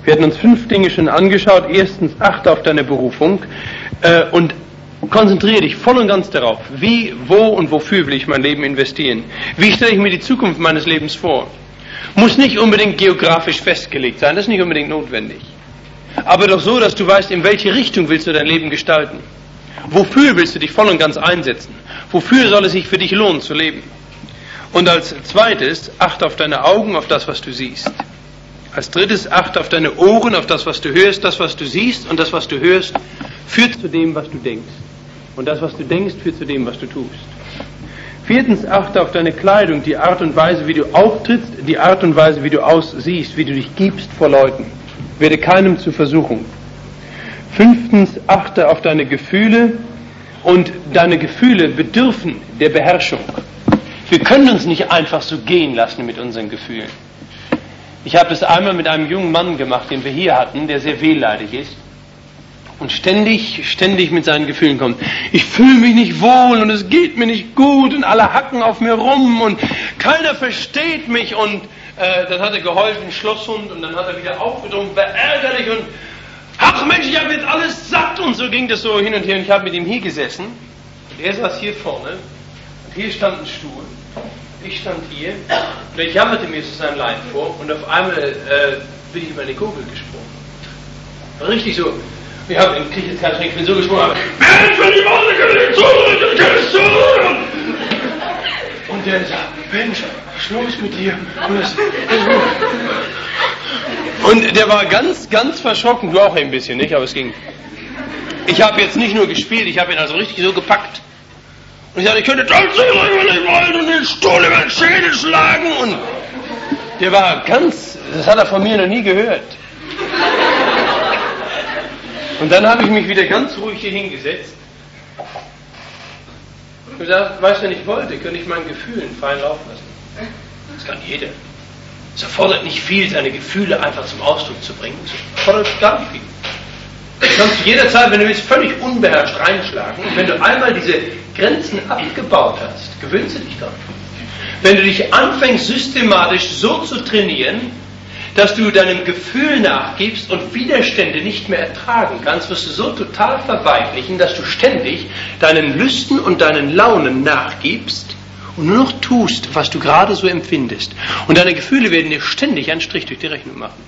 Wir hatten uns 5 Dinge schon angeschaut. Erstens, achte auf deine Berufung und konzentriere dich voll und ganz darauf. Wie, wo und wofür will ich mein Leben investieren? Wie stelle ich mir die Zukunft meines Lebens vor? Muss nicht unbedingt geografisch festgelegt sein, das ist nicht unbedingt notwendig. Aber doch so, dass du weißt, in welche Richtung willst du dein Leben gestalten? Wofür willst du dich voll und ganz einsetzen? Wofür soll es sich für dich lohnen zu leben? Und als zweites, achte auf deine Augen, auf das, was du siehst. Als drittes, achte auf deine Ohren, auf das, was du hörst. Das, was du siehst und das, was du hörst, führt zu dem, was du denkst. Und das, was du denkst, führt zu dem, was du tust. Viertens, achte auf deine Kleidung, die Art und Weise, wie du auftrittst, die Art und Weise, wie du aussiehst, wie du dich gibst vor Leuten. Werde keinem zur Versuchung. Fünftens, achte auf deine Gefühle und deine Gefühle bedürfen der Beherrschung. Wir können uns nicht einfach so gehen lassen mit unseren Gefühlen. Ich habe das einmal mit einem jungen Mann gemacht, den wir hier hatten, der sehr wehleidig ist und ständig mit seinen Gefühlen kommt. Ich fühle mich nicht wohl und es geht mir nicht gut und alle hacken auf mir rum und keiner versteht mich und dann hat er geholfen, Schlosshund, und dann hat er wieder aufgedrungen, war ärgerlich und ach Mensch, ich habe jetzt alles satt, und so ging das so hin und her und ich habe mit ihm hier gesessen und er saß hier vorne und hier stand ein Stuhl, ich stand hier und er jammerte mir so sein Leid vor und auf einmal bin ich über eine Kugel gesprungen. Richtig so. Ich kriege jetzt keinen Schreck, ich bin so gesprungen, aber Mensch, wenn die Worte zu! Und der sagt, Mensch, was ist los mit dir? Und der war ganz, ganz verschrocken, du auch ein bisschen, nicht? Aber es ging. Ich habe jetzt nicht nur gespielt, ich habe ihn also richtig so gepackt. Und ich sagte, ich könnte tanzen, wenn ich wollte, und den Stuhl über den Schädel schlagen. Und der war ganz, das hat er von mir noch nie gehört. Und dann habe ich mich wieder ganz ruhig hier hingesetzt und gesagt, weißt du, wenn ich wollte, könnte ich meinen Gefühlen freien Lauf lassen. Das kann jeder. Es erfordert nicht viel, seine Gefühle einfach zum Ausdruck zu bringen. Es erfordert gar nicht viel. Du kannst jederzeit, wenn du willst, völlig unbeherrscht reinschlagen. Und wenn du einmal diese Grenzen abgebaut hast, gewöhnst du dich daran. Wenn du dich anfängst, systematisch so zu trainieren, dass du deinem Gefühl nachgibst und Widerstände nicht mehr ertragen kannst, wirst du so total verweichlichen, dass du ständig deinen Lüsten und deinen Launen nachgibst und nur noch tust, was du gerade so empfindest. Und deine Gefühle werden dir ständig einen Strich durch die Rechnung machen.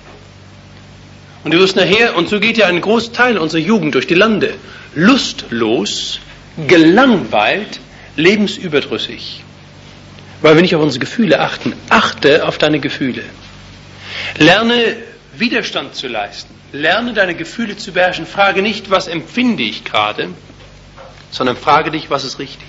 Und du wirst nachher, und so geht ja ein Großteil unserer Jugend durch die Lande, lustlos, gelangweilt, lebensüberdrüssig. Weil wir nicht auf unsere Gefühle achten. Achte auf deine Gefühle. Lerne Widerstand zu leisten. Lerne deine Gefühle zu beherrschen. Frage nicht, was empfinde ich gerade, sondern frage dich, was ist richtig.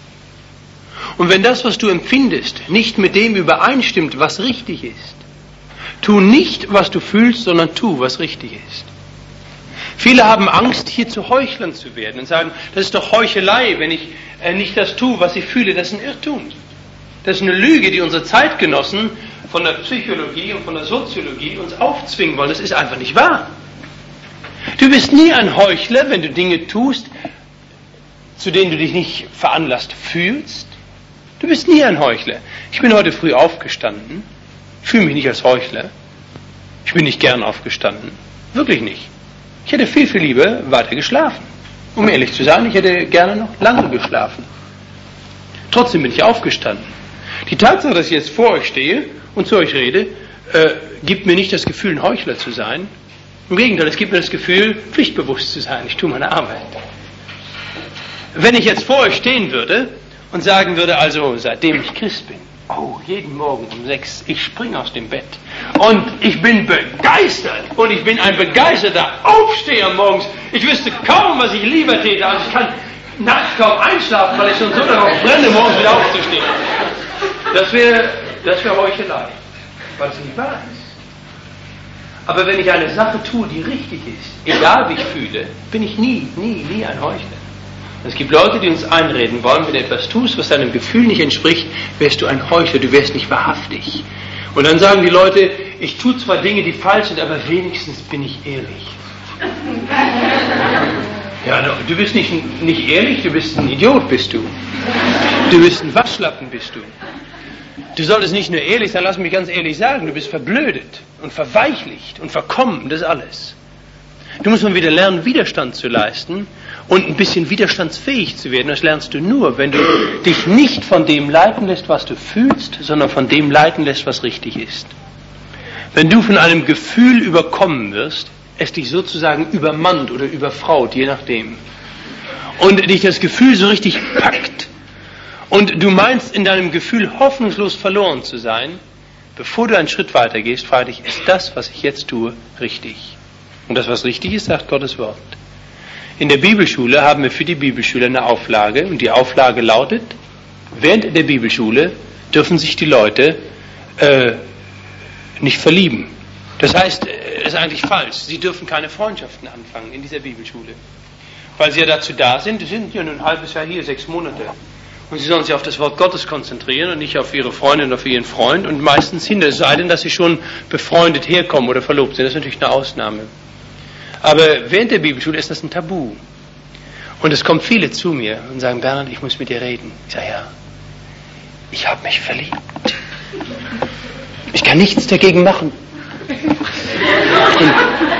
Und wenn das, was du empfindest, nicht mit dem übereinstimmt, was richtig ist, tu nicht, was du fühlst, sondern tu, was richtig ist. Viele haben Angst, hier zu Heuchlern zu werden und sagen, das ist doch Heuchelei, wenn ich nicht das tue, was ich fühle. Das ist ein Irrtum. Das ist eine Lüge, die unsere Zeitgenossen von der Psychologie und von der Soziologie uns aufzwingen wollen. Das ist einfach nicht wahr. Du bist nie ein Heuchler, wenn du Dinge tust, zu denen du dich nicht veranlasst fühlst. Du bist nie ein Heuchler. Ich bin heute früh aufgestanden, fühle mich nicht als Heuchler. Ich bin nicht gern aufgestanden. Wirklich nicht. Ich hätte viel, viel lieber weiter geschlafen. Um ehrlich zu sein, ich hätte gerne noch lange geschlafen. Trotzdem bin ich aufgestanden. Die Tatsache, dass ich jetzt vor euch stehe und zu euch rede, gibt mir nicht das Gefühl, ein Heuchler zu sein. Im Gegenteil, es gibt mir das Gefühl, pflichtbewusst zu sein. Ich tue meine Arbeit. Wenn ich jetzt vor euch stehen würde und sagen würde, also seitdem ich Christ bin, jeden Morgen um 6, ich springe aus dem Bett und ich bin begeistert und ich bin ein begeisterter Aufsteher morgens. Ich wüsste kaum, was ich lieber täte, also ich kann nachts kaum einschlafen, weil ich schon so darauf brenne, morgens wieder aufzustehen. Das wäre Heuchelei, weil es nicht wahr ist. Aber wenn ich eine Sache tue, die richtig ist, egal wie ich fühle, bin ich nie ein Heuchler. Es gibt Leute, die uns einreden wollen, wenn du etwas tust, was deinem Gefühl nicht entspricht, wärst du ein Heuchler, du wärst nicht wahrhaftig. Und dann sagen die Leute, ich tue zwar Dinge, die falsch sind, aber wenigstens bin ich ehrlich. Ja, du bist nicht ehrlich, du bist ein Idiot, bist du. Du bist ein Waschlappen, bist du. Du solltest nicht nur ehrlich sein, lass mich ganz ehrlich sagen, du bist verblödet. und verweichlicht und verkommen, das alles. Du musst mal wieder lernen, Widerstand zu leisten und ein bisschen widerstandsfähig zu werden. Das lernst du nur, wenn du dich nicht von dem leiten lässt, was du fühlst, sondern von dem leiten lässt, was richtig ist. Wenn du von einem Gefühl überkommen wirst, es dich sozusagen übermannt oder überfraut, je nachdem, und dich das Gefühl so richtig packt und du meinst in deinem Gefühl hoffnungslos verloren zu sein, bevor du einen Schritt weiter gehst, frage dich, ist das, was ich jetzt tue, richtig? Und das, was richtig ist, sagt Gottes Wort. In der Bibelschule haben wir für die Bibelschüler eine Auflage und die Auflage lautet, während der Bibelschule dürfen sich die Leute nicht verlieben. Das heißt, das ist eigentlich falsch. Sie dürfen keine Freundschaften anfangen in dieser Bibelschule. Weil sie ja dazu da sind, sie sind ja nur ein halbes Jahr hier, 6 Monate. Und sie sollen sich auf das Wort Gottes konzentrieren und nicht auf ihre Freundin oder auf ihren Freund und meistens hinter, es sei denn, dass sie schon befreundet herkommen oder verlobt sind. Das ist natürlich eine Ausnahme. Aber während der Bibelschule ist das ein Tabu. Und es kommen viele zu mir und sagen, Bernhard, ich muss mit dir reden. Ich sage, ja, ich habe mich verliebt. Ich kann nichts dagegen machen. Und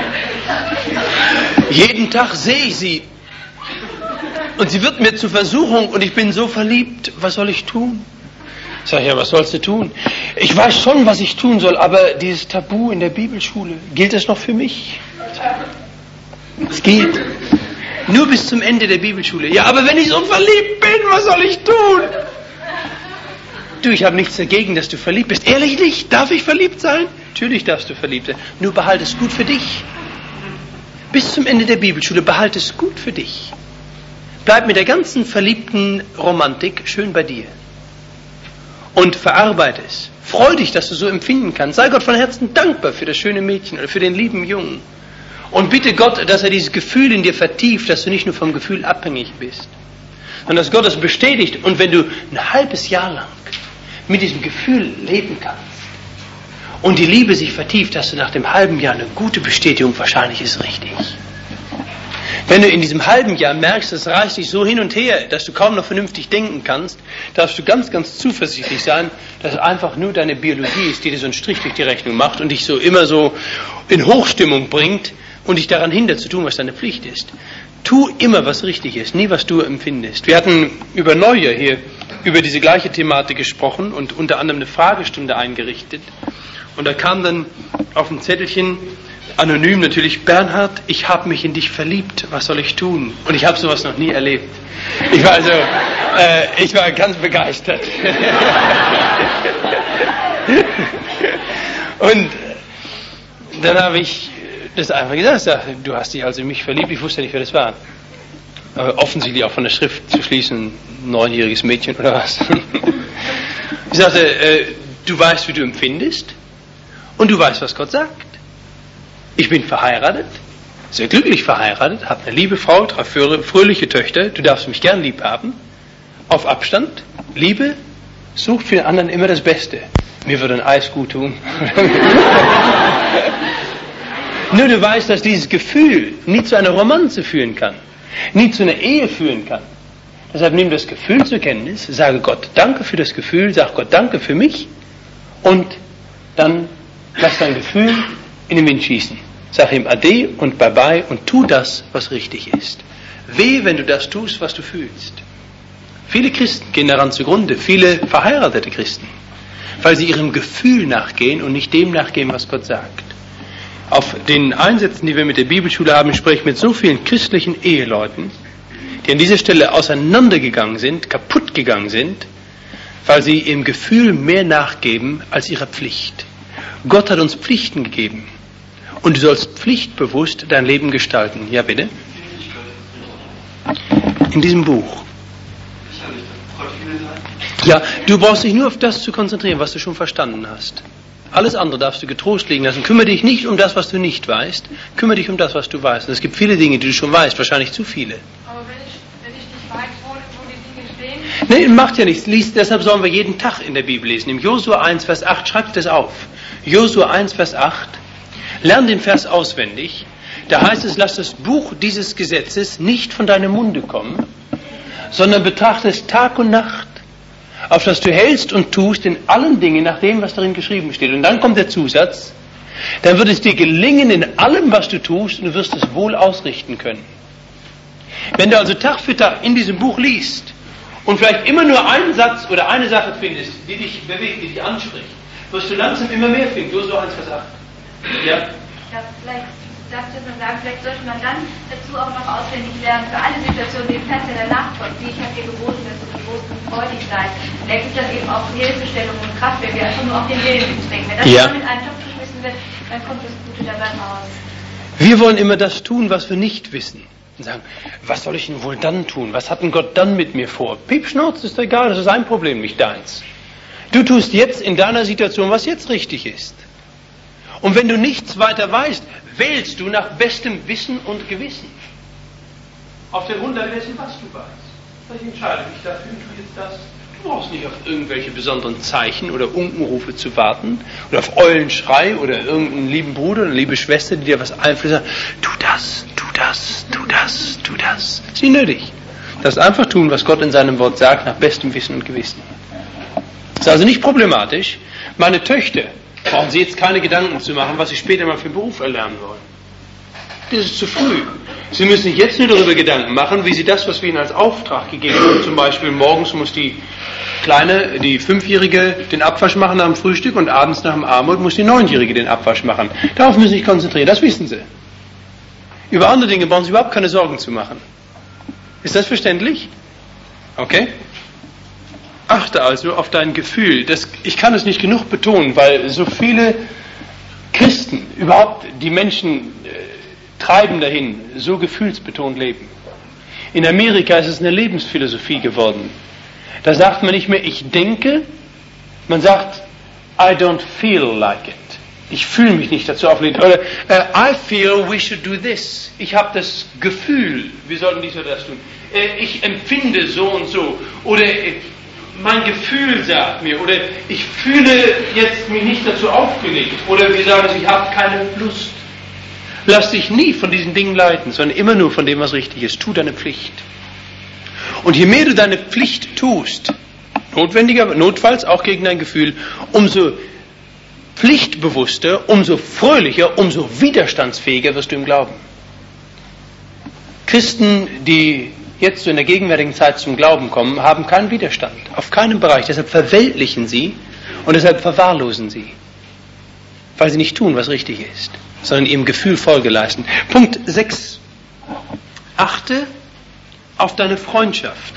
jeden Tag sehe ich sie. Und sie wird mir zur Versuchung und ich bin so verliebt. Was soll ich tun? Ich sage, ja, was sollst du tun? Ich weiß schon, was ich tun soll, aber dieses Tabu in der Bibelschule, gilt das noch für mich? Es geht. Nur bis zum Ende der Bibelschule. Ja, aber wenn ich so verliebt bin, was soll ich tun? Du, ich habe nichts dagegen, dass du verliebt bist. Ehrlich nicht? Darf ich verliebt sein? Natürlich darfst du verliebt sein. Nur behalte es gut für dich. Bis zum Ende der Bibelschule behalte es gut für dich. Bleib mit der ganzen verliebten Romantik schön bei dir. Und verarbeite es. Freu dich, dass du so empfinden kannst. Sei Gott von Herzen dankbar für das schöne Mädchen oder für den lieben Jungen. Und bitte Gott, dass er dieses Gefühl in dir vertieft, dass du nicht nur vom Gefühl abhängig bist, sondern dass Gott es bestätigt. Und wenn du ein halbes Jahr lang mit diesem Gefühl leben kannst und die Liebe sich vertieft, dass du nach dem halben Jahr eine gute Bestätigung, wahrscheinlich ist richtig. Wenn du in diesem halben Jahr merkst, es reißt dich so hin und her, dass du kaum noch vernünftig denken kannst, darfst du ganz, ganz zuversichtlich sein, dass es einfach nur deine Biologie ist, die dir so einen Strich durch die Rechnung macht und dich so immer so in Hochstimmung bringt und dich daran hindert zu tun, was deine Pflicht ist. Tu immer, was richtig ist, nie, was du empfindest. Wir hatten über Neujahr hier über diese gleiche Thematik gesprochen und unter anderem eine Fragestunde eingerichtet. Und da kam dann auf dem Zettelchen, anonym natürlich, Bernhard, ich habe mich in dich verliebt, was soll ich tun? Und ich habe sowas noch nie erlebt. Ich war ganz begeistert. Und dann habe ich das einfach gesagt, du hast dich also in mich verliebt, ich wusste nicht, wer das war. Aber offensichtlich auch von der Schrift zu schließen, ein 9-jähriges Mädchen oder was. Ich sagte, du weißt, wie du empfindest und du weißt, was Gott sagt. Ich bin verheiratet, sehr glücklich verheiratet, habe eine liebe Frau, 3 fröhliche Töchter, du darfst mich gern lieb haben. Auf Abstand, Liebe sucht für den anderen immer das Beste. Mir würde ein Eis gut tun. Nur du weißt, dass dieses Gefühl nie zu einer Romanze führen kann, nie zu einer Ehe führen kann. Deshalb nimm das Gefühl zur Kenntnis, sage Gott danke für das Gefühl, sag Gott danke für mich und dann lass dein Gefühl in den Wind schießen. Sag ihm Ade und Bye-bye und tu das, was richtig ist. Wehe, wenn du das tust, was du fühlst. Viele Christen gehen daran zugrunde, viele verheiratete Christen, weil sie ihrem Gefühl nachgehen und nicht dem nachgehen, was Gott sagt. Auf den Einsätzen, die wir mit der Bibelschule haben, spreche ich mit so vielen christlichen Eheleuten, die an dieser Stelle auseinandergegangen sind, kaputt gegangen sind, weil sie ihrem Gefühl mehr nachgeben als ihrer Pflicht. Gott hat uns Pflichten gegeben und du sollst pflichtbewusst dein Leben gestalten. Ja, bitte? In diesem Buch. Ja, du brauchst dich nur auf das zu konzentrieren, was du schon verstanden hast. Alles andere darfst du getrost liegen lassen. Kümmere dich nicht um das, was du nicht weißt. Kümmere dich um das, was du weißt. Und es gibt viele Dinge, die du schon weißt, wahrscheinlich zu viele. Aber wenn ich nicht weiß, wo die Dinge stehen? Nee, macht ja nichts. Deshalb sollen wir jeden Tag in der Bibel lesen. Im Josua 1, Vers 8, schreibt das auf. Josua 1, Vers 8. Lern den Vers auswendig. Da heißt es, lass das Buch dieses Gesetzes nicht von deinem Munde kommen, sondern betrachte es Tag und Nacht, auf das du hältst und tust in allen Dingen nach dem, was darin geschrieben steht. Und dann kommt der Zusatz, dann wird es dir gelingen in allem, was du tust, und du wirst es wohl ausrichten können. Wenn du also Tag für Tag in diesem Buch liest und vielleicht immer nur einen Satz oder eine Sache findest, die dich bewegt, die dich anspricht, wirst du langsam immer mehr finden. Du hast so 1, Vers 8. Ja? Ja, vielleicht darf ich das noch sagen, vielleicht sollte man dann dazu auch noch auswendig lernen, für alle Situationen den Vers, der danach kommt, wie ich habe dir geboten, dass du getrost und freudig seid. Vielleicht ist das eben auch Hilfestellung und Kraft, wenn wir einfach nur auf den Willen beschränken. Wenn das schon mit einem Topf geschmissen wird, dann kommt das Gute dabei raus. Wir wollen immer das tun, was wir nicht wissen. Und sagen, was soll ich denn wohl dann tun? Was hat denn Gott dann mit mir vor? Piepschnauz, ist egal, das ist sein Problem, nicht deins. Du tust jetzt in deiner Situation, was jetzt richtig ist. Und wenn du nichts weiter weißt, wählst du nach bestem Wissen und Gewissen. Auf der Grundlage dessen, was du weißt. Ich entscheide mich dafür und tue jetzt das. Du brauchst nicht auf irgendwelche besonderen Zeichen oder Unkenrufe zu warten oder auf Eulenschrei oder irgendeinen lieben Bruder oder eine liebe Schwester, die dir was einflößt. Tu das, tu das, tu das, tu das. Ist nicht nötig. Das einfach tun, was Gott in seinem Wort sagt, nach bestem Wissen und Gewissen. Das ist also nicht problematisch. Meine Töchter brauchen Sie jetzt keine Gedanken zu machen, was Sie später mal für einen Beruf erlernen wollen. Das ist zu früh. Sie müssen sich jetzt nur darüber Gedanken machen, wie Sie das, was wir Ihnen als Auftrag gegeben haben, zum Beispiel morgens muss die Kleine, die 5-Jährige, den Abwasch machen nach dem Frühstück und abends nach dem Abendbrot muss die 9-Jährige den Abwasch machen. Darauf müssen Sie sich konzentrieren, das wissen Sie. Über andere Dinge brauchen Sie überhaupt keine Sorgen zu machen. Ist das verständlich? Okay? Achte also auf dein Gefühl. Ich kann es nicht genug betonen, weil so viele Christen, überhaupt die Menschen treiben dahin, so gefühlsbetont leben. In Amerika ist es eine Lebensphilosophie geworden. Da sagt man nicht mehr, ich denke, man sagt, I don't feel like it. Ich fühle mich nicht dazu aufgelegt. Oder I feel we should do this. Ich habe das Gefühl, wir sollten dies oder das tun. Ich empfinde so und so. Oder mein Gefühl sagt mir. Oder ich fühle jetzt mich nicht dazu aufgelegt. Oder wir sagen es, ich habe keine Lust. Lass dich nie von diesen Dingen leiten, sondern immer nur von dem, was richtig ist. Tu deine Pflicht. Und je mehr du deine Pflicht tust, notfalls auch gegen dein Gefühl, umso pflichtbewusster, umso fröhlicher, umso widerstandsfähiger wirst du im Glauben. Christen, die jetzt so in der gegenwärtigen Zeit zum Glauben kommen, haben keinen Widerstand, auf keinem Bereich. Deshalb verweltlichen sie und deshalb verwahrlosen sie, weil sie nicht tun, was richtig ist, sondern ihrem Gefühl Folge leisten. Punkt 6. Achte auf deine Freundschaft.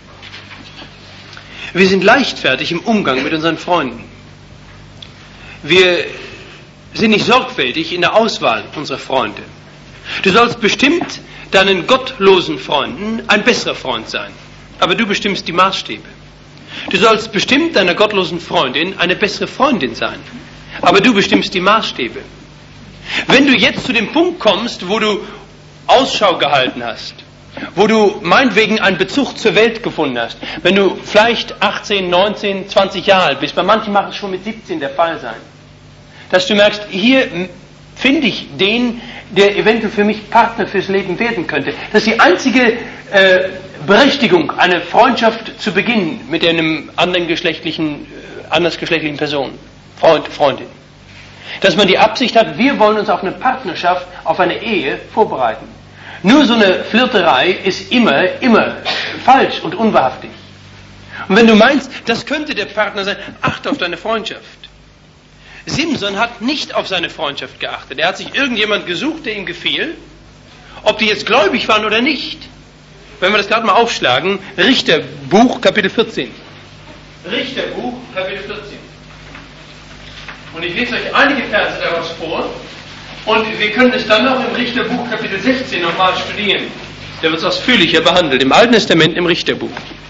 Wir sind leichtfertig im Umgang mit unseren Freunden. Wir sind nicht sorgfältig in der Auswahl unserer Freunde. Du sollst bestimmt deinen gottlosen Freunden ein besserer Freund sein. Aber du bestimmst die Maßstäbe. Du sollst bestimmt deiner gottlosen Freundin eine bessere Freundin sein. Aber du bestimmst die Maßstäbe. Wenn du jetzt zu dem Punkt kommst, wo du Ausschau gehalten hast, wo du meinetwegen einen Bezug zur Welt gefunden hast, wenn du vielleicht 18, 19, 20 Jahre alt bist, bei manchen mag es schon mit 17 der Fall sein, dass du merkst, hier finde ich den, der eventuell für mich Partner fürs Leben werden könnte. Das ist die einzige Berechtigung, eine Freundschaft zu beginnen mit einem andersgeschlechtlichen Person, Freund, Freundin. Dass man die Absicht hat, wir wollen uns auf eine Partnerschaft, auf eine Ehe vorbereiten. Nur so eine Flirterei ist immer falsch und unwahrhaftig. Und wenn du meinst, das könnte der Partner sein, achte auf deine Freundschaft. Simson hat nicht auf seine Freundschaft geachtet. Er hat sich irgendjemand gesucht, der ihm gefiel, ob die jetzt gläubig waren oder nicht. Wenn wir das gerade mal aufschlagen, Richterbuch, Kapitel 14. Richterbuch, Kapitel 14. Und ich lese euch einige Verse daraus vor. Und wir können es dann noch im Richterbuch, Kapitel 16, nochmal studieren. Da wird es ausführlicher behandelt, im Alten Testament, im Richterbuch.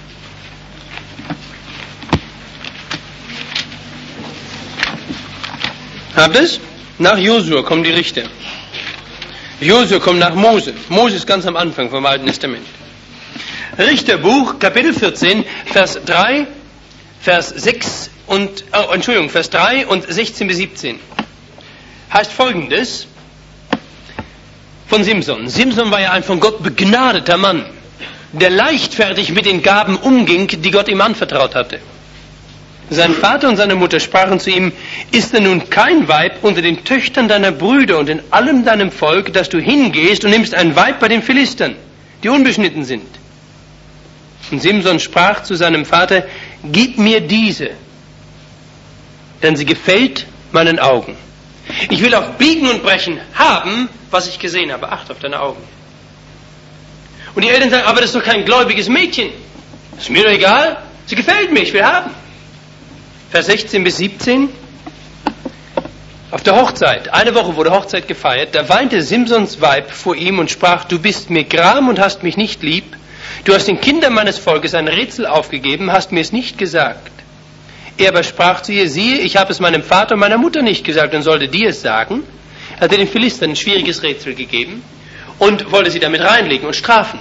Habt ihr es? Nach Josua kommen die Richter. Josua kommt nach Mose. Mose ist ganz am Anfang vom Alten Testament. Richterbuch, Kapitel 14, Vers 3, Vers 3 und 16 bis 17. Heißt Folgendes von Simson. Simson war ja ein von Gott begnadeter Mann, der leichtfertig mit den Gaben umging, die Gott ihm anvertraut hatte. Sein Vater und seine Mutter sprachen zu ihm, ist denn nun kein Weib unter den Töchtern deiner Brüder und in allem deinem Volk, dass du hingehst und nimmst ein Weib bei den Philistern, die unbeschnitten sind? Und Simson sprach zu seinem Vater, gib mir diese, denn sie gefällt meinen Augen. Ich will auf Biegen und Brechen haben, was ich gesehen habe. Acht auf deine Augen. Und die Eltern sagen, aber das ist doch kein gläubiges Mädchen. Ist mir doch egal. Sie gefällt mir, ich will haben. Vers 16 bis 17. Auf der Hochzeit, eine Woche wurde Hochzeit gefeiert, da weinte Simsons Weib vor ihm und sprach, du bist mir Gram und hast mich nicht lieb. Du hast den Kindern meines Volkes ein Rätsel aufgegeben, hast mir es nicht gesagt. Er aber sprach zu ihr, siehe, ich habe es meinem Vater und meiner Mutter nicht gesagt und sollte dir es sagen. Er hatte den Philistern ein schwieriges Rätsel gegeben und wollte sie damit reinlegen und strafen.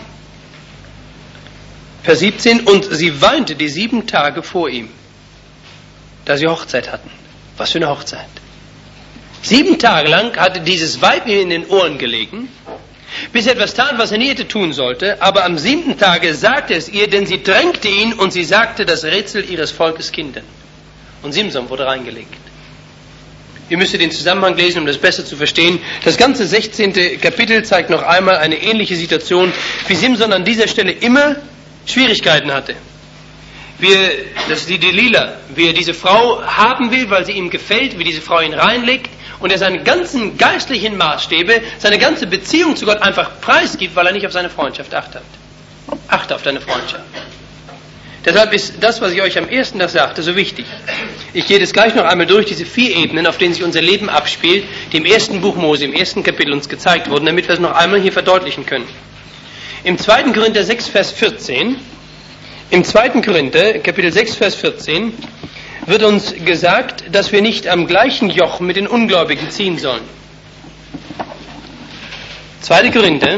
Vers 17, und sie weinte die 7 Tage vor ihm, da sie Hochzeit hatten. Was für eine Hochzeit. 7 Tage lang hatte dieses Weib ihm in den Ohren gelegen, bis er etwas tat, was er nie hätte tun sollte, aber am 7. Tage sagte es ihr, denn sie drängte ihn und sie sagte das Rätsel ihres Volkes Kindern. Und Simson wurde reingelegt. Ihr müsst den Zusammenhang lesen, um das besser zu verstehen. Das ganze 16. Kapitel zeigt noch einmal eine ähnliche Situation, wie Simson an dieser Stelle immer Schwierigkeiten hatte. Das ist die Delilah, wie er diese Frau haben will, weil sie ihm gefällt, wie diese Frau ihn reinlegt und er seine ganzen geistlichen Maßstäbe, seine ganze Beziehung zu Gott einfach preisgibt, weil er nicht auf seine Freundschaft achtet. Achte auf deine Freundschaft. Deshalb ist das, was ich euch am ersten Tag sagte, so wichtig. Ich gehe das gleich noch einmal durch, diese 4 Ebenen, auf denen sich unser Leben abspielt, die im 1. Buch Mose, im 1. Kapitel uns gezeigt wurden, damit wir es noch einmal hier verdeutlichen können. Im 2. Korinther 6, Vers 14, im 2. Korinther, Kapitel 6, Vers 14, wird uns gesagt, dass wir nicht am gleichen Joch mit den Ungläubigen ziehen sollen. 2. Korinther,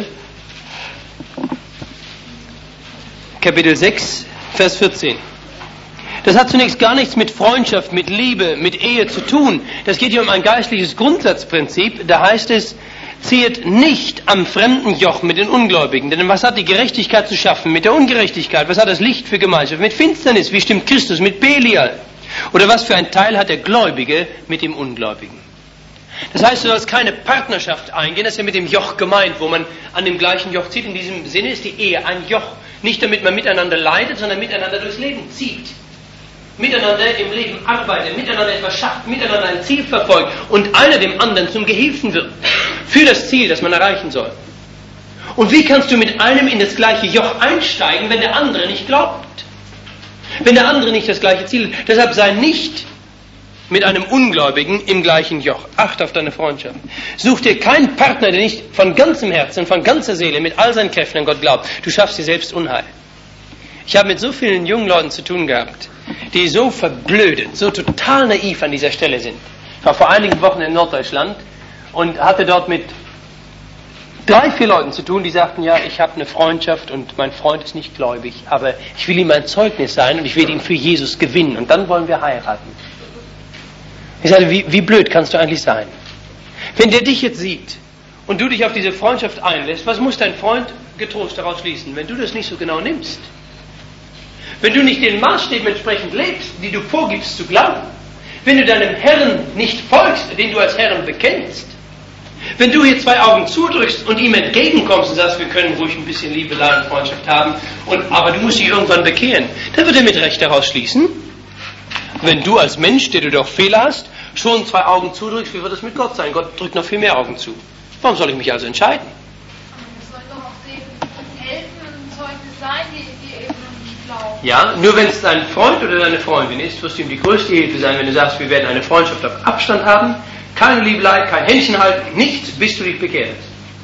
Kapitel 6, Vers 14. Das hat zunächst gar nichts mit Freundschaft, mit Liebe, mit Ehe zu tun. Das geht hier um ein geistliches Grundsatzprinzip. Da heißt es, ziehet nicht am fremden Joch mit den Ungläubigen. Denn was hat die Gerechtigkeit zu schaffen mit der Ungerechtigkeit? Was hat das Licht für Gemeinschaft mit Finsternis? Wie stimmt Christus mit Belial? Oder was für ein Teil hat der Gläubige mit dem Ungläubigen? Das heißt, du sollst keine Partnerschaft eingehen, das ist ja mit dem Joch gemeint, wo man an dem gleichen Joch zieht. In diesem Sinne ist die Ehe ein Joch. Nicht damit man miteinander leidet, sondern miteinander durchs Leben zieht. Miteinander im Leben arbeitet, miteinander etwas schafft, miteinander ein Ziel verfolgt und einer dem anderen zum Gehilfen wird. Für das Ziel, das man erreichen soll. Und wie kannst du mit einem in das gleiche Joch einsteigen, wenn der andere nicht glaubt? Wenn der andere nicht das gleiche Ziel hat. Deshalb sei nicht mit einem Ungläubigen im gleichen Joch. Acht auf deine Freundschaft. Such dir keinen Partner, der nicht von ganzem Herzen, von ganzer Seele, mit all seinen Kräften an Gott glaubt. Du schaffst dir selbst Unheil. Ich habe mit so vielen jungen Leuten zu tun gehabt, die so verblödet, so total naiv an dieser Stelle sind. Ich war vor einigen Wochen in Norddeutschland und hatte dort mit 3, 4 Leuten zu tun, die sagten, ja, ich habe eine Freundschaft und mein Freund ist nicht gläubig, aber ich will ihm ein Zeugnis sein und ich will ihn für Jesus gewinnen und dann wollen wir heiraten. Ich sagte, wie blöd kannst du eigentlich sein? Wenn der dich jetzt sieht und du dich auf diese Freundschaft einlässt, was muss dein Freund getrost daraus schließen, wenn du das nicht so genau nimmst? Wenn du nicht den Maßstäben entsprechend lebst, die du vorgibst zu glauben, wenn du deinem Herrn nicht folgst, den du als Herrn bekennst, wenn du hier 2 Augen zudrückst und ihm entgegenkommst und sagst, wir können ruhig ein bisschen Liebe, Leid und Freundschaft haben, aber du musst dich irgendwann bekehren, dann wird er mit Recht daraus schließen, wenn du als Mensch, der du doch Fehler hast, schon 2 Augen zudrückst, wie wird es mit Gott sein? Gott drückt noch viel mehr Augen zu. Warum soll ich mich also entscheiden? Das soll doch auch den Eltern ein Zeugnis sein, die eben noch nicht glauben. Ja, nur wenn es dein Freund oder deine Freundin ist, wirst du ihm die größte Hilfe sein, wenn du sagst, wir werden eine Freundschaft auf Abstand haben, keine Liebelei, kein Händchen halten, nichts, bis du dich bekehrst.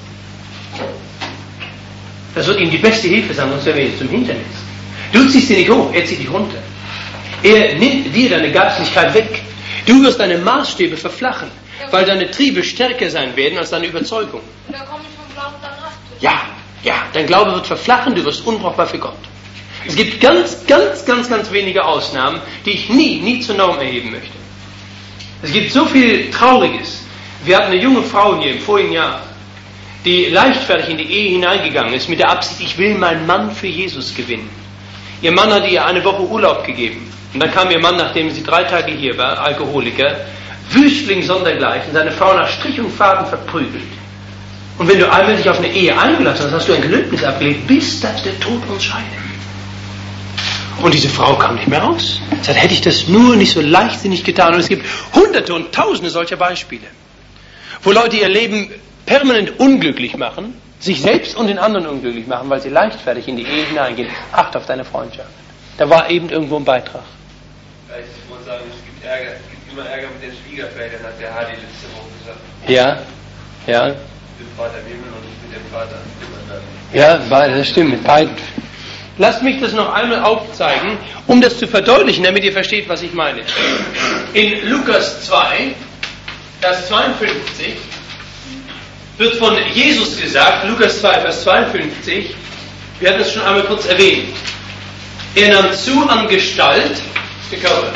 Das wird ihm die beste Hilfe sein, sonst wäre er zum Hindernis. Du ziehst ihn nicht hoch, er zieht dich runter. Er nimmt dir deine Geistlichkeit weg. Du wirst deine Maßstäbe verflachen, weil deine Triebe stärker sein werden als deine Überzeugung. Da komme ich vom Glauben dann ab. Ja, dein Glaube wird verflachen, du wirst unbrauchbar für Gott. Es gibt ganz wenige Ausnahmen, die ich nie zur Norm erheben möchte. Es gibt so viel Trauriges. Wir hatten eine junge Frau hier im vorigen Jahr, die leichtfertig in die Ehe hineingegangen ist mit der Absicht, ich will meinen Mann für Jesus gewinnen. Ihr Mann hatte ihr eine Woche Urlaub gegeben. Und dann kam ihr Mann, nachdem sie 3 Tage hier war, Alkoholiker, Wüstling sondergleichen, seine Frau nach Strich und Faden verprügelt. Und wenn du einmal dich auf eine Ehe eingelassen hast, hast du ein Gelöbnis abgelegt, bis dass der Tod uns scheidet. Und diese Frau kam nicht mehr raus. Sie sagt, hätte ich das nur nicht so leichtsinnig getan. Und es gibt Hunderte und Tausende solcher Beispiele, wo Leute ihr Leben permanent unglücklich machen, sich selbst und den anderen unglücklich machen, weil sie leichtfertig in die Ehe hineingehen. Acht auf deine Freundschaft. Da war eben irgendwo ein Beitrag. Ich muss sagen, es gibt immer Ärger mit den Schwiegervätern, hat der Hardy letzte Woche gesagt. Ja. Mit dem Vater im Himmel und nicht mit dem Vater im anderen. Ja, das stimmt, mit beiden. Lasst mich das noch einmal aufzeigen, um das zu verdeutlichen, damit ihr versteht, was ich meine. In Lukas 2, Vers 52, wird von Jesus gesagt, Lukas 2, Vers 52, wir hatten es schon einmal kurz erwähnt. Er nahm zu an Gestalt, der Körper.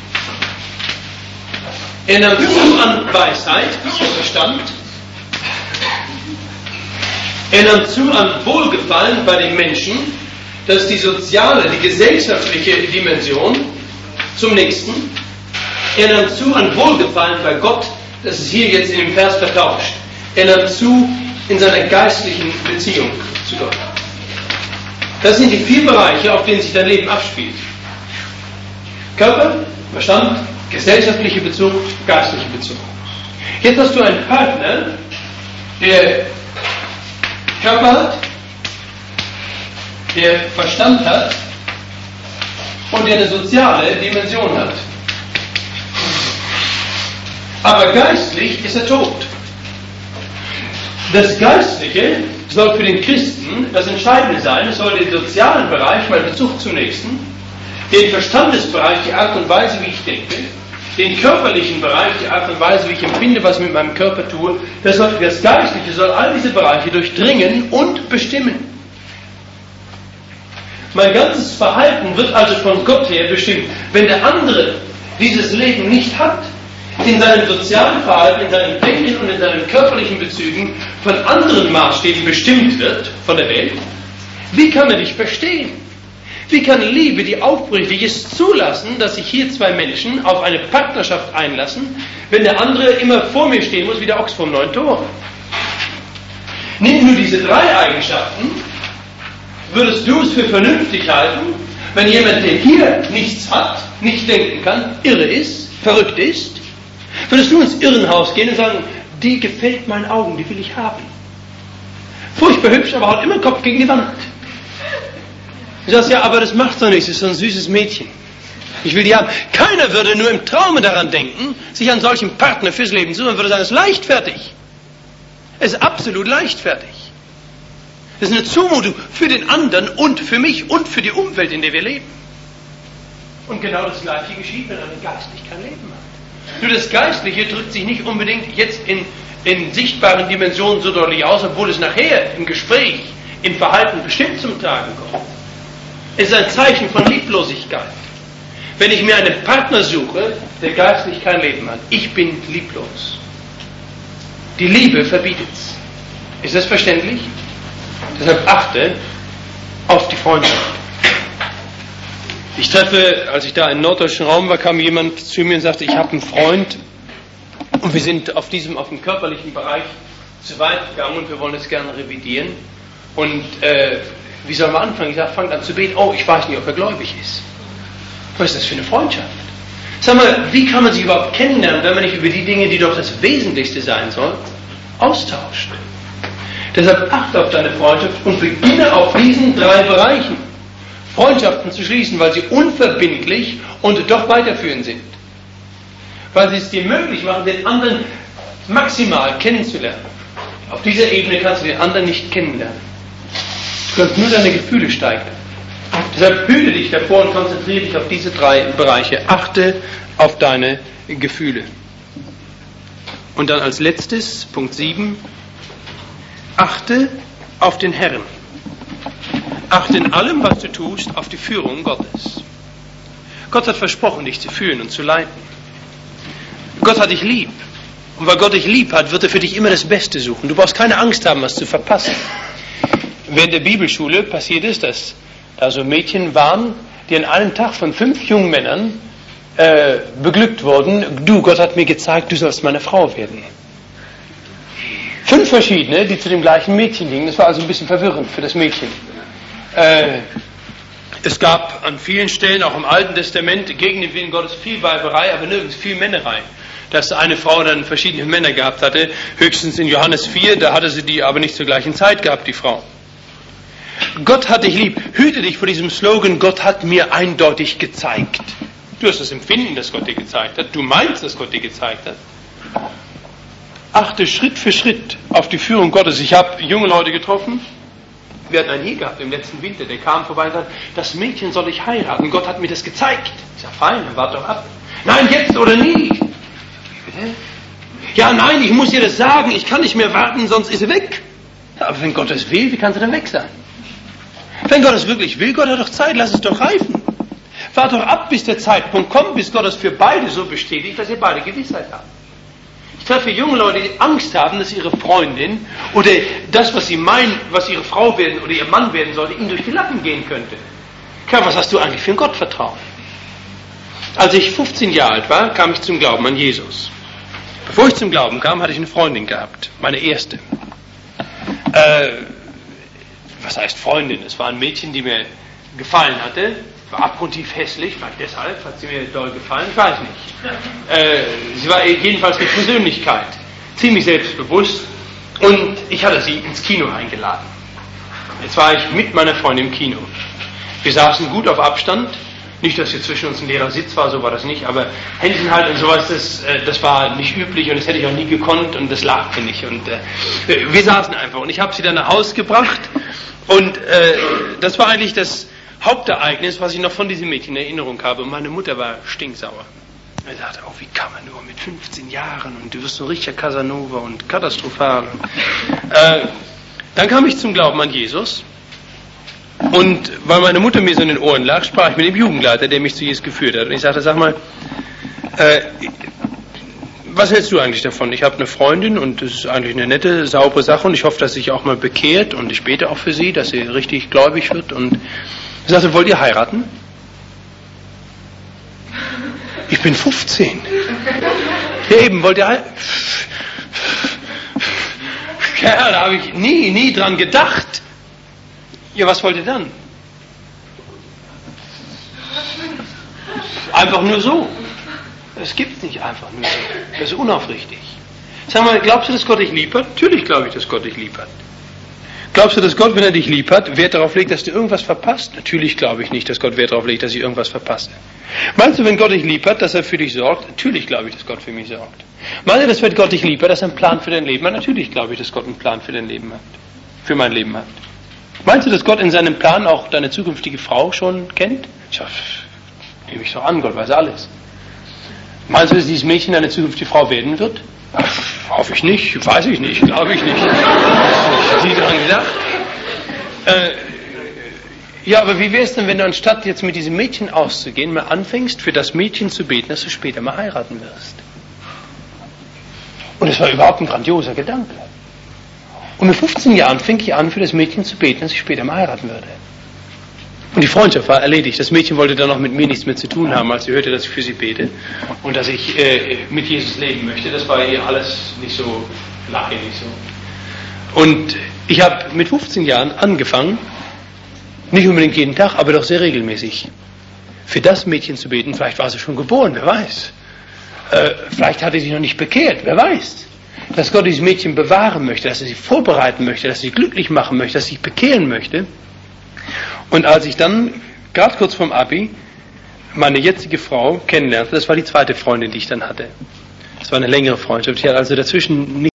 Er nahm zu an Weisheit, der Verstand. Er nahm zu an Wohlgefallen bei den Menschen, das ist die soziale, die gesellschaftliche Dimension, zum nächsten. Er nahm zu an Wohlgefallen bei Gott, das ist hier jetzt in dem Vers vertauscht. Er nahm zu in seiner geistlichen Beziehung zu Gott. Das sind die 4 Bereiche, auf denen sich dein Leben abspielt. Körper, Verstand, gesellschaftlicher Bezug, geistlicher Bezug. Jetzt hast du einen Partner, der Körper hat, der Verstand hat und der eine soziale Dimension hat. Aber geistlich ist er tot. Das Geistliche soll für den Christen das Entscheidende sein. Es soll den sozialen Bereich, mein Bezug zum Nächsten, den Verstandesbereich, die Art und Weise, wie ich denke, den körperlichen Bereich, die Art und Weise, wie ich empfinde, was ich mit meinem Körper tue, das Geistliche soll all diese Bereiche durchdringen und bestimmen. Mein ganzes Verhalten wird also von Gott her bestimmt. Wenn der andere dieses Leben nicht hat, in seinem sozialen Verhalten, in seinem Denken und in seinen körperlichen Bezügen von anderen Maßstäben bestimmt wird, von der Welt, wie kann er dich verstehen? Wie kann Liebe, die aufrichtig ist, zulassen, dass sich hier 2 Menschen auf eine Partnerschaft einlassen, wenn der andere immer vor mir stehen muss, wie der Ochs vom 9 Tor? Nimm nur diese 3 Eigenschaften, würdest du es für vernünftig halten, wenn jemand, der hier nichts hat, nicht denken kann, irre ist, verrückt ist, würdest du ins Irrenhaus gehen und sagen, die gefällt meinen Augen, die will ich haben. Furchtbar hübsch, aber haut immer den Kopf gegen die Wand. Du sagst, ja, aber das macht doch nichts, das ist so ein süßes Mädchen. Ich will die haben. Keiner würde nur im Traume daran denken, sich einen solchen Partner fürs Leben zu suchen, würde sagen, es ist leichtfertig. Es ist absolut leichtfertig. Das ist eine Zumutung für den anderen und für mich und für die Umwelt, in der wir leben. Und genau das Gleiche geschieht, wenn einer geistlich kein Leben hat. Nur das Geistliche drückt sich nicht unbedingt jetzt in sichtbaren Dimensionen so deutlich aus, obwohl es nachher im Gespräch, im Verhalten bestimmt zum Tragen kommt. Es ist ein Zeichen von Lieblosigkeit. Wenn ich mir einen Partner suche, der geistlich kein Leben hat, ich bin lieblos. Die Liebe verbietet's. Ist das verständlich? Deshalb achte auf die Freundschaft. Ich treffe, als ich da im norddeutschen Raum war, kam jemand zu mir und sagte, ich habe einen Freund und wir sind auf dem körperlichen Bereich zu weit gegangen und wir wollen es gerne revidieren. Und wie soll man anfangen? Ich sage, fangt an zu beten. Oh, ich weiß nicht, ob er gläubig ist. Was ist das für eine Freundschaft? Sag mal, wie kann man sich überhaupt kennenlernen, wenn man nicht über die Dinge, die doch das Wesentlichste sein soll, austauscht? Deshalb achte auf deine Freundschaft und beginne auf diesen 3 Bereichen Freundschaften zu schließen, weil sie unverbindlich und doch weiterführend sind. Weil sie es dir möglich machen, den anderen maximal kennenzulernen. Auf dieser Ebene kannst du den anderen nicht kennenlernen. Du kannst nur deine Gefühle steigern. Deshalb hüte dich davor und konzentriere dich auf diese 3 Bereiche. Achte auf deine Gefühle. Und dann als letztes, Punkt 7, achte auf den Herrn. Achte in allem, was du tust, auf die Führung Gottes. Gott hat versprochen, dich zu führen und zu leiten. Gott hat dich lieb. Und weil Gott dich lieb hat, wird er für dich immer das Beste suchen. Du brauchst keine Angst haben, was zu verpassen. Während der Bibelschule passiert es, dass Also Mädchen waren, die an einem Tag von 5 jungen Männern beglückt wurden. Du, Gott hat mir gezeigt, du sollst meine Frau werden. 5 verschiedene, die zu dem gleichen Mädchen gingen. Das war also ein bisschen verwirrend für das Mädchen. Es gab an vielen Stellen, auch im Alten Testament, gegen den Willen Gottes viel Weiberei, aber nirgends viel Männerei. Dass eine Frau dann verschiedene Männer gehabt hatte, höchstens in Johannes 4, da hatte sie die aber nicht zur gleichen Zeit gehabt, die Frau. Gott hat dich lieb. Hüte dich vor diesem Slogan, Gott hat mir eindeutig gezeigt. Du hast das Empfinden, das Gott dir gezeigt hat. Du meinst, dass Gott dir gezeigt hat. Achte Schritt für Schritt auf die Führung Gottes. Ich habe junge Leute getroffen. Wir hatten einen hier gehabt im letzten Winter. Der kam vorbei und sagte, das Mädchen soll ich heiraten. Gott hat mir das gezeigt. Ich sage, fein, dann wart doch ab. Nein, jetzt oder nie. Ja, nein, ich muss ihr das sagen. Ich kann nicht mehr warten, sonst ist sie weg. Aber wenn Gott es will, wie kann sie dann weg sein? Wenn Gott es wirklich will, Gott hat doch Zeit, lass es doch reifen. Wart doch ab, bis der Zeitpunkt kommt, bis Gott es für beide so bestätigt, dass ihr beide Gewissheit habt. Ich treffe junge Leute, die Angst haben, dass ihre Freundin oder das, was sie meinen, was ihre Frau werden oder ihr Mann werden sollte, ihnen durch die Lappen gehen könnte. Kerl, was hast du eigentlich für ein Gottvertrauen? Als ich 15 Jahre alt war, kam ich zum Glauben an Jesus. Bevor ich zum Glauben kam, hatte ich eine Freundin gehabt, meine erste. Was heißt Freundin? Es war ein Mädchen, die mir gefallen hatte. War abgrundtief hässlich, vielleicht deshalb hat sie mir doll gefallen, ich weiß nicht. Sie war jedenfalls eine Persönlichkeit, ziemlich selbstbewusst, und ich hatte sie ins Kino eingeladen. Jetzt war ich mit meiner Freundin im Kino. Wir saßen gut auf Abstand, nicht, dass hier zwischen uns ein leerer Sitz war, so war das nicht, aber Händchen halt und sowas, das war nicht üblich und das hätte ich auch nie gekonnt und das lag mir nicht. Und wir saßen einfach und ich habe sie dann nach Hause gebracht und das war eigentlich das Hauptereignis, was ich noch von diesem Mädchen in Erinnerung habe. Und meine Mutter war stinksauer. Er sagte, oh, wie kann man nur mit 15 Jahren und du wirst so ein richtiger Casanova und katastrophal. Dann kam ich zum Glauben an Jesus und weil meine Mutter mir so in den Ohren lag, sprach ich mit dem Jugendleiter, der mich zu Jesus geführt hat. Und ich sagte, sag mal, was hältst du eigentlich davon? Ich habe eine Freundin und das ist eigentlich eine nette, saubere Sache und ich hoffe, dass sie sich auch mal bekehrt und ich bete auch für sie, dass sie richtig gläubig wird. Und ich sagte, wollt ihr heiraten? Ich bin 15. Ja eben, wollt ihr heiraten? Ja, da habe ich nie dran gedacht. Ja, was wollt ihr dann? Einfach nur so. Das gibt's nicht einfach nur so. Das ist unaufrichtig. Sag mal, glaubst du, dass Gott dich lieb hat? Natürlich glaube ich, dass Gott dich lieb hat. Glaubst du, dass Gott, wenn er dich lieb hat, Wert darauf legt, dass du irgendwas verpasst? Natürlich glaube ich nicht, dass Gott Wert darauf legt, dass ich irgendwas verpasse. Meinst du, wenn Gott dich lieb hat, dass er für dich sorgt? Natürlich glaube ich, dass Gott für mich sorgt. Meinst du, dass wenn Gott dich lieb hat, dass er einen Plan für dein Leben hat? Natürlich glaube ich, dass Gott einen Plan für dein Leben hat. Für mein Leben hat. Meinst du, dass Gott in seinem Plan auch deine zukünftige Frau schon kennt? Ich sage, nehme ich doch an, Gott weiß alles. Meinst du, dass dieses Mädchen eine zukünftige Frau werden wird? Hoffe ich nicht, weiß ich nicht, glaube ich nicht. Ich nie daran gedacht. Ja, aber wie wäre es denn, wenn du anstatt jetzt mit diesem Mädchen auszugehen, mal anfängst, für das Mädchen zu beten, dass du später mal heiraten wirst? Und es war überhaupt ein grandioser Gedanke. Und mit 15 Jahren fing ich an, für das Mädchen zu beten, dass ich später mal heiraten würde. Und die Freundschaft war erledigt. Das Mädchen wollte dann noch mit mir nichts mehr zu tun haben, als sie hörte, dass ich für sie bete und dass ich mit Jesus leben möchte. Das war ihr alles nicht so, lag ihr nicht so. Und ich habe mit 15 Jahren angefangen, nicht unbedingt jeden Tag, aber doch sehr regelmäßig, für das Mädchen zu beten. Vielleicht war sie schon geboren, wer weiß. Vielleicht hatte sie noch nicht bekehrt, wer weiß. Dass Gott dieses Mädchen bewahren möchte, dass er sie vorbereiten möchte, dass er sie glücklich machen möchte, dass er sich bekehren möchte. Und als ich dann, gerade kurz vorm Abi, meine jetzige Frau kennenlernte, das war die zweite Freundin, die ich dann hatte. Das war eine längere Freundschaft. Ich hatte also dazwischen nicht.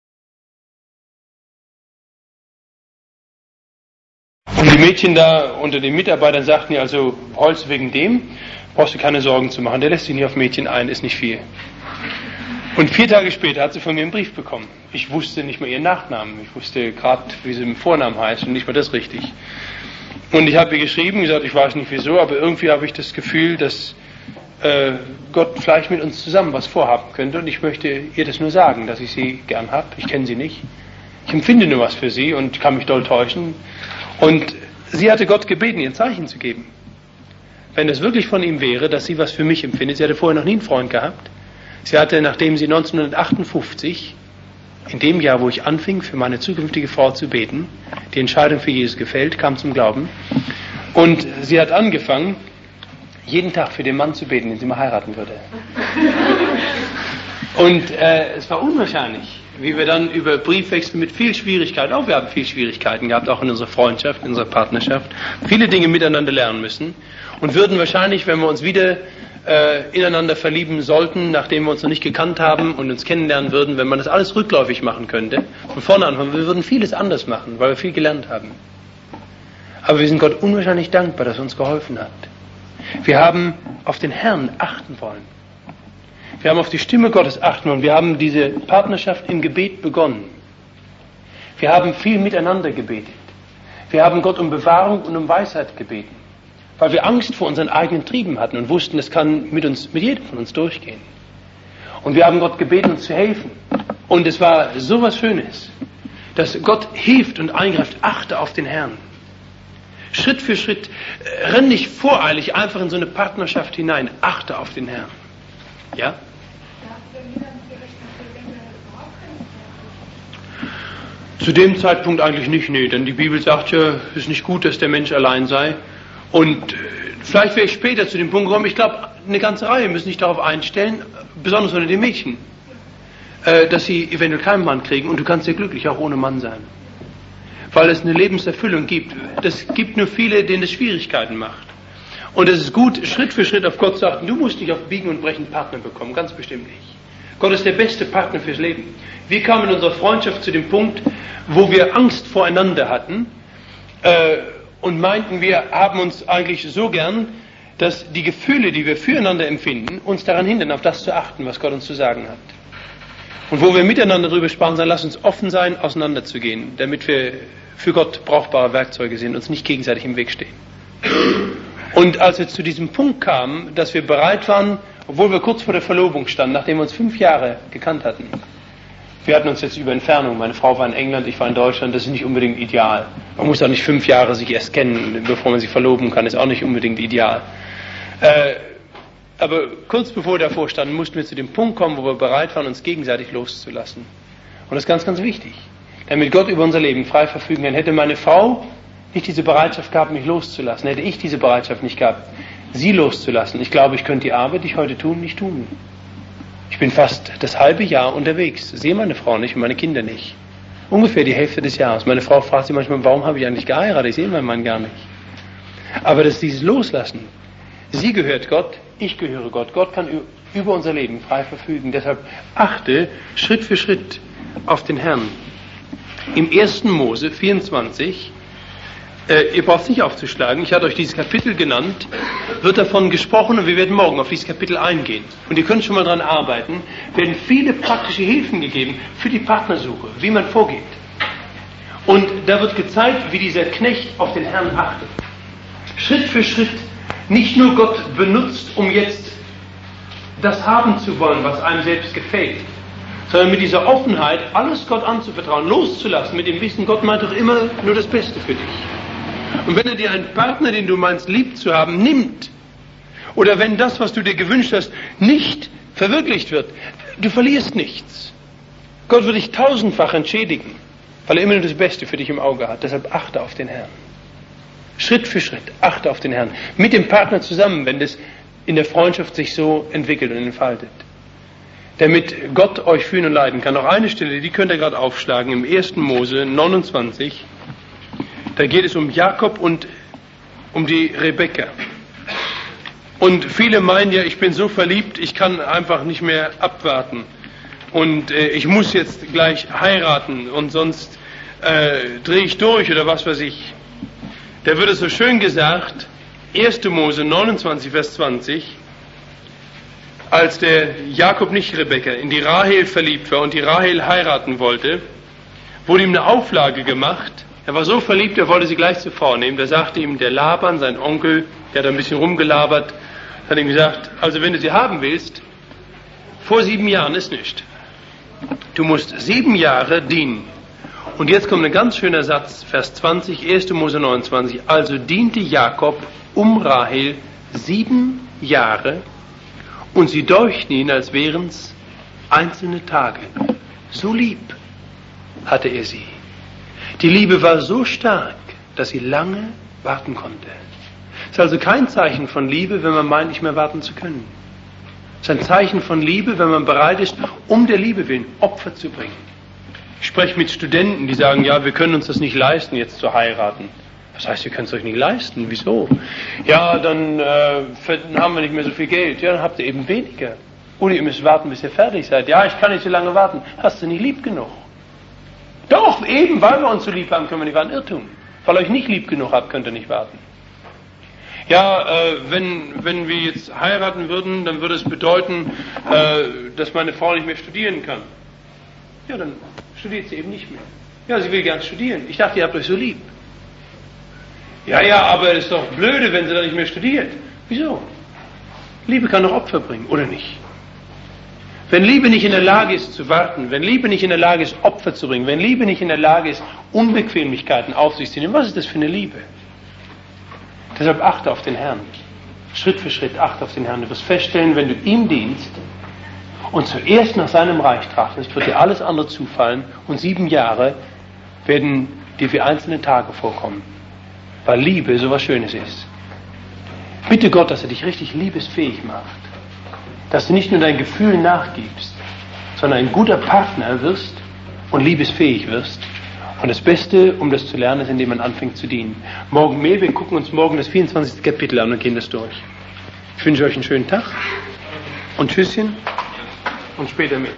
Und die Mädchen da unter den Mitarbeitern sagten ja also, Holz, wegen dem brauchst du keine Sorgen zu machen. Der lässt sich nicht auf Mädchen ein, ist nicht viel. Und 4 Tage später hat sie von mir einen Brief bekommen. Ich wusste nicht mehr ihren Nachnamen. Ich wusste gerade, wie sie im Vornamen heißt und nicht mehr das richtig. Und ich habe ihr geschrieben, gesagt, ich weiß nicht wieso, aber irgendwie habe ich das Gefühl, dass Gott vielleicht mit uns zusammen was vorhaben könnte. Und ich möchte ihr das nur sagen, dass ich sie gern habe. Ich kenne sie nicht. Ich empfinde nur was für sie und kann mich doll täuschen. Und sie hatte Gott gebeten, ihr ein Zeichen zu geben. Wenn es wirklich von ihm wäre, dass sie was für mich empfindet. Sie hatte vorher noch nie einen Freund gehabt. Sie hatte, nachdem sie 1958, in dem Jahr, wo ich anfing, für meine zukünftige Frau zu beten, die Entscheidung für Jesus gefällt, kam zum Glauben. Und sie hat angefangen, jeden Tag für den Mann zu beten, den sie mal heiraten würde. Und es war unwahrscheinlich, wie wir dann über Briefwechsel mit viel Schwierigkeiten, auch wir haben viel Schwierigkeiten gehabt, auch in unserer Freundschaft, in unserer Partnerschaft, viele Dinge miteinander lernen müssen und würden wahrscheinlich, wenn wir uns wieder ineinander verlieben sollten, nachdem wir uns noch nicht gekannt haben und uns kennenlernen würden, wenn man das alles rückläufig machen könnte, von vorne an, wir würden vieles anders machen, weil wir viel gelernt haben. Aber wir sind Gott unwahrscheinlich dankbar, dass er uns geholfen hat. Wir haben auf den Herrn achten wollen. Wir haben auf die Stimme Gottes achten wollen. Wir haben diese Partnerschaft im Gebet begonnen. Wir haben viel miteinander gebetet. Wir haben Gott um Bewahrung und um Weisheit gebeten, weil wir Angst vor unseren eigenen Trieben hatten und wussten, das kann mit jedem von uns durchgehen. Und wir haben Gott gebeten, uns zu helfen. Und es war so was Schönes, dass Gott hilft und eingreift. Achte auf den Herrn. Schritt für Schritt, renn nicht voreilig einfach in so eine Partnerschaft hinein. Achte auf den Herrn. Ja? Zu dem Zeitpunkt eigentlich nicht, nee, denn die Bibel sagt ja, es ist nicht gut, dass der Mensch allein sei. Und vielleicht wäre ich später zu dem Punkt gekommen, ich glaube, eine ganze Reihe müssen sich darauf einstellen, besonders unter den Mädchen, dass sie eventuell keinen Mann kriegen und du kannst sehr glücklich auch ohne Mann sein. Weil es eine Lebenserfüllung gibt. Das gibt nur viele, denen es Schwierigkeiten macht. Und es ist gut, Schritt für Schritt auf Gott zu achten. Du musst nicht auf Biegen und Brechen einen Partner bekommen, ganz bestimmt nicht. Gott ist der beste Partner fürs Leben. Wir kamen in unserer Freundschaft zu dem Punkt, wo wir Angst voreinander hatten und meinten, wir haben uns eigentlich so gern, dass die Gefühle, die wir füreinander empfinden, uns daran hindern, auf das zu achten, was Gott uns zu sagen hat. Und wo wir miteinander darüber sprachen, sagen, lass uns offen sein, auseinanderzugehen, damit wir für Gott brauchbare Werkzeuge sind, uns nicht gegenseitig im Weg stehen. Und als wir zu diesem Punkt kamen, dass wir bereit waren, obwohl wir kurz vor der Verlobung standen, nachdem wir uns 5 Jahre gekannt hatten, wir hatten uns jetzt über Entfernung, meine Frau war in England, ich war in Deutschland, das ist nicht unbedingt ideal. Man muss auch nicht 5 Jahre sich erst kennen, bevor man sich verloben kann, ist auch nicht unbedingt ideal. Aber kurz bevor wir davor standen, mussten wir zu dem Punkt kommen, wo wir bereit waren, uns gegenseitig loszulassen. Und das ist ganz, ganz wichtig. Damit Gott über unser Leben frei verfügen kann. Hätte meine Frau nicht diese Bereitschaft gehabt, mich loszulassen, hätte ich diese Bereitschaft nicht gehabt, sie loszulassen. Ich glaube, ich könnte die Arbeit, die ich heute tue, nicht tun. Ich bin fast das halbe Jahr unterwegs, sehe meine Frau nicht und meine Kinder nicht. Ungefähr die Hälfte des Jahres. Meine Frau fragt sich manchmal, warum habe ich eigentlich geheiratet? Ich sehe meinen Mann gar nicht. Aber das ist dieses Loslassen. Sie gehört Gott, ich gehöre Gott. Gott kann über unser Leben frei verfügen. Deshalb achte Schritt für Schritt auf den Herrn. Im 1. Mose 24, ihr braucht es nicht aufzuschlagen, ich hatte euch dieses Kapitel genannt, wird davon gesprochen und wir werden morgen auf dieses Kapitel eingehen. Und ihr könnt schon mal daran arbeiten, werden viele praktische Hilfen gegeben für die Partnersuche, wie man vorgeht. Und da wird gezeigt, wie dieser Knecht auf den Herrn achtet. Schritt für Schritt nicht nur Gott benutzt, um jetzt das haben zu wollen, was einem selbst gefällt, sondern mit dieser Offenheit alles Gott anzuvertrauen, loszulassen, mit dem Wissen, Gott meint doch immer nur das Beste für dich. Und wenn er dir einen Partner, den du meinst, lieb zu haben, nimmt, oder wenn das, was du dir gewünscht hast, nicht verwirklicht wird, du verlierst nichts. Gott wird dich 1000-fach entschädigen, weil er immer nur das Beste für dich im Auge hat. Deshalb achte auf den Herrn. Schritt für Schritt, achte auf den Herrn. Mit dem Partner zusammen, wenn das in der Freundschaft sich so entwickelt und entfaltet. Damit Gott euch führen und leiten kann. Noch eine Stelle, die könnt ihr gerade aufschlagen, im 1. Mose 29. Da geht es um Jakob und um die Rebekka. Und viele meinen ja, ich bin so verliebt, ich kann einfach nicht mehr abwarten. Und ich muss jetzt gleich heiraten und sonst drehe ich durch oder was weiß ich. Da wird es so schön gesagt, 1. Mose 29, Vers 20, als der Jakob, nicht Rebekka, in die Rahel verliebt war und die Rahel heiraten wollte, wurde ihm eine Auflage gemacht. Er war so verliebt, er wollte sie gleich zur Frau nehmen. Da sagte ihm der Laban, sein Onkel, der hat ein bisschen rumgelabert, hat ihm gesagt, also wenn du sie haben willst, vor 7 Jahren ist nicht. Du musst 7 Jahre dienen. Und jetzt kommt ein ganz schöner Satz, Vers 20, 1. Mose 29. Also diente Jakob Rahel 7 Jahre und sie deuchten ihn, als wären's einzelne Tage. So lieb hatte er sie. Die Liebe war so stark, dass sie lange warten konnte. Es ist also kein Zeichen von Liebe, wenn man meint, nicht mehr warten zu können. Es ist ein Zeichen von Liebe, wenn man bereit ist, um der Liebe willen Opfer zu bringen. Ich spreche mit Studenten, die sagen, ja, wir können uns das nicht leisten, jetzt zu heiraten. Was heißt, ihr könnt es euch nicht leisten? Wieso? Ja, dann haben wir nicht mehr so viel Geld. Ja, dann habt ihr eben weniger. Oder ihr müsst warten, bis ihr fertig seid. Ja, ich kann nicht so lange warten. Hast du nicht lieb genug? Doch, eben, weil wir uns so lieb haben, können wir nicht warten. Irrtum. Weil ihr euch nicht lieb genug habt, könnt ihr nicht warten. Ja, wenn wir jetzt heiraten würden, dann würde es bedeuten, dass meine Frau nicht mehr studieren kann. Ja, dann studiert sie eben nicht mehr. Ja, sie will gern studieren. Ich dachte, ihr habt euch so lieb. Ja, aber es ist doch blöde, wenn sie dann nicht mehr studiert. Wieso? Liebe kann doch Opfer bringen, oder nicht? Wenn Liebe nicht in der Lage ist zu warten, wenn Liebe nicht in der Lage ist, Opfer zu bringen, wenn Liebe nicht in der Lage ist, Unbequemlichkeiten auf sich zu nehmen, was ist das für eine Liebe? Deshalb achte auf den Herrn. Schritt für Schritt achte auf den Herrn. Du wirst feststellen, wenn du ihm dienst und zuerst nach seinem Reich trachtest, wird dir alles andere zufallen und 7 Jahre werden dir wie einzelne Tage vorkommen, weil Liebe so was Schönes ist. Bitte Gott, dass er dich richtig liebesfähig macht, dass du nicht nur dein Gefühl nachgibst, sondern ein guter Partner wirst und liebesfähig wirst. Und das Beste, um das zu lernen, ist, indem man anfängt zu dienen. Morgen mehr, wir gucken uns morgen das 24. Kapitel an und gehen das durch. Ich wünsche euch einen schönen Tag und Tschüsschen und später mehr.